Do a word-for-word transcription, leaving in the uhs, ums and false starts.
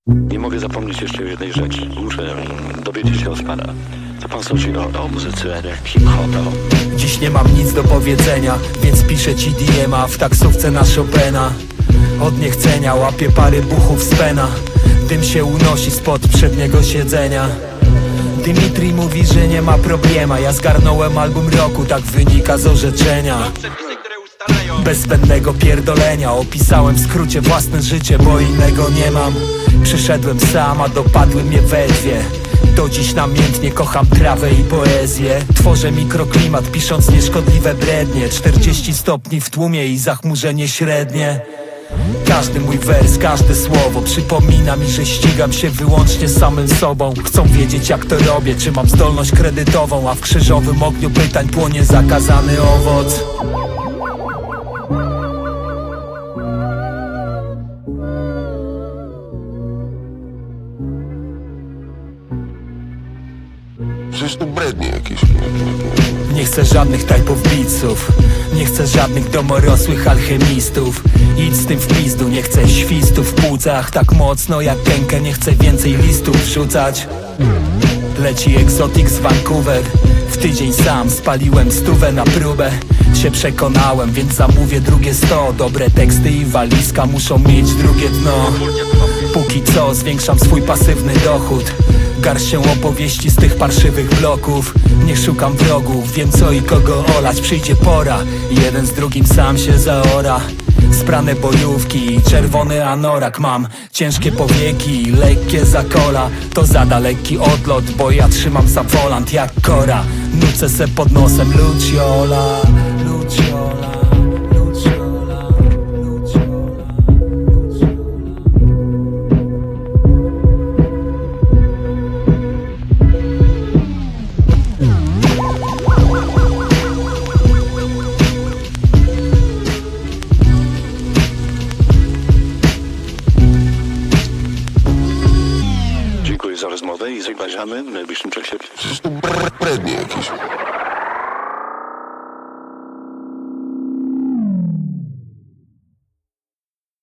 Nie mogę zapomnieć jeszcze jednej rzeczy. Muszę dowiedzieć się od pana. Co pan sądzi o, o muzyce hip-hopu? Dziś nie mam nic do powiedzenia, więc piszę ci D M a w taksówce na Chopina. Od niechcenia łapię parę buchów z pena. Dym się unosi spod przedniego siedzenia. Dimitri mówi, że nie ma problema. Ja zgarnąłem album roku, tak wynika z orzeczenia. Bez zbędnego pierdolenia opisałem w skrócie własne życie, bo innego nie mam. Przyszedłem sam, a dopadły mnie we dwie. Do dziś namiętnie kocham trawę i poezję. Tworzę mikroklimat, pisząc nieszkodliwe brednie. czterdzieści stopni w tłumie i zachmurzenie średnie. Każdy mój wers, każde słowo przypomina mi, że ścigam się wyłącznie z samym sobą. Chcą wiedzieć, jak to robię, czy mam zdolność kredytową, a w krzyżowym ogniu pytań płonie zakazany owoc. Przecież to brednie jakieś. Nie chcę żadnych typów beatsów, nie chcę żadnych domorosłych alchemistów. Idź z tym w pizdu, nie chcę świstów w płucach tak mocno jak Kenkę, nie chcę więcej listów wrzucać. Leci egzotik z Vancouver. W tydzień sam spaliłem stówę na próbę. Się przekonałem, więc zamówię drugie sto. Dobre teksty i walizka muszą mieć drugie dno. Póki co zwiększam swój pasywny dochód. Garścią opowieści z tych parszywych bloków. Nie szukam wrogów, wiem co i kogo olać. Przyjdzie pora, jeden z drugim sam się zaora. Sprane bojówki, czerwony anorak. Mam ciężkie powieki, lekkie zakola. To zada lekki odlot, bo ja trzymam za volant jak kora. Nucę se pod nosem Luciola, Luciola, Luciola, Luciola. Dziękuję za rozmowę i zapraszamy w najbliższym czasie. Przecież to brednie